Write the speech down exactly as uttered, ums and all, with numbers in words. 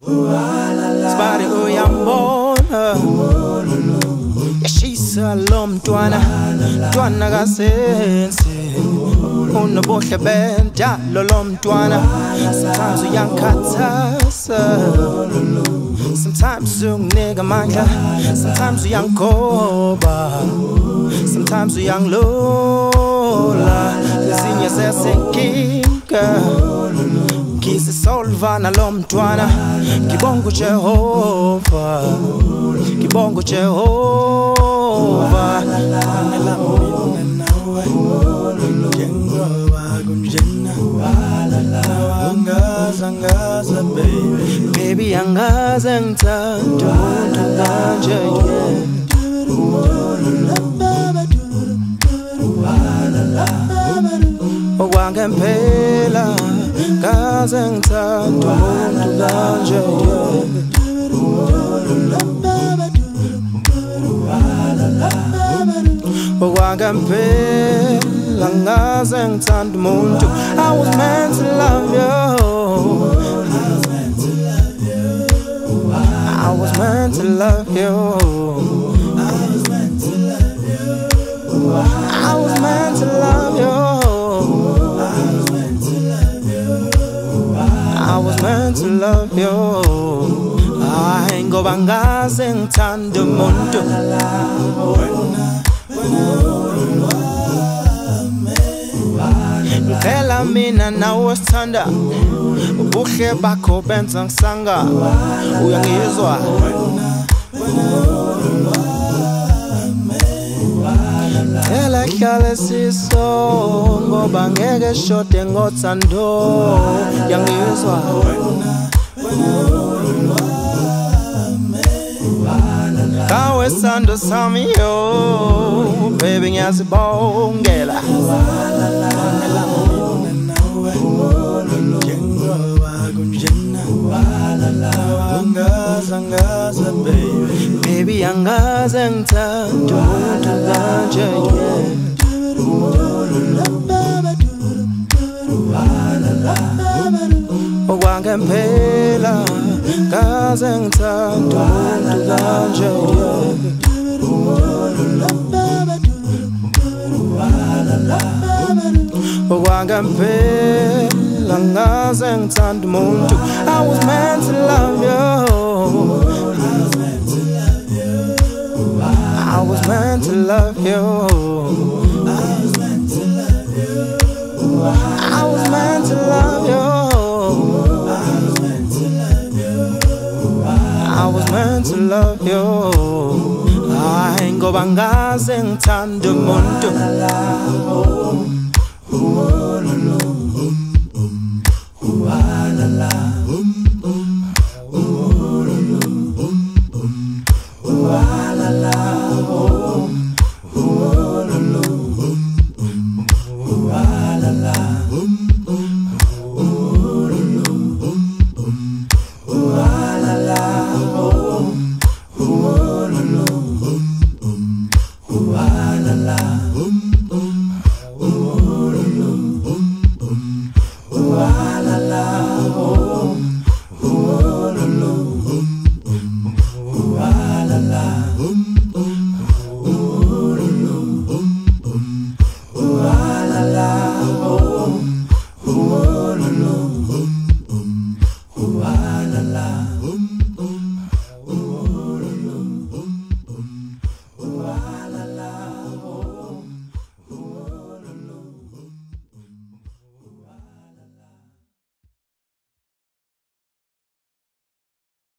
Sibari uyambona yashisa lo mntwana mntwana kasensi unobuhle bendalo lo mntwana sometimes uyangikhathaza sometimes unginika amandla sometimes uyangigoba sometimes uyangilola ezinye sesenkinga Kisi solvana lo mntwana Kibongo Jehova Kibongo Jehova Baby angaza ngithanda umuntu kanje Okwangempela Kaze ngithanda umuntu kanje Okwangempela ngaze ngithanda umuntu I was meant to love you I was meant to love you I was meant to love you I was meant to love you I was meant to love you Ay ngoba ngaze ngithanda umuntu Phela mina nawe sithanda ubuhle bakho benza ngisanga uyangizwa Phela hlale siso ngoba ngeke shode ngothando yangizwa Kawe sando sami yo baby ngiyazibongela Baby angaze ngithanda umuntu kanje Okwangempela kaze ngithanda umuntu kanje Okwangempela ngaze ngithanda umuntu I was meant to love you I was meant to love you I was meant to love you I was meant to love you I was meant to love you Ay ngoba ngaze ngithanda umuntu Ooh, la la, ooh.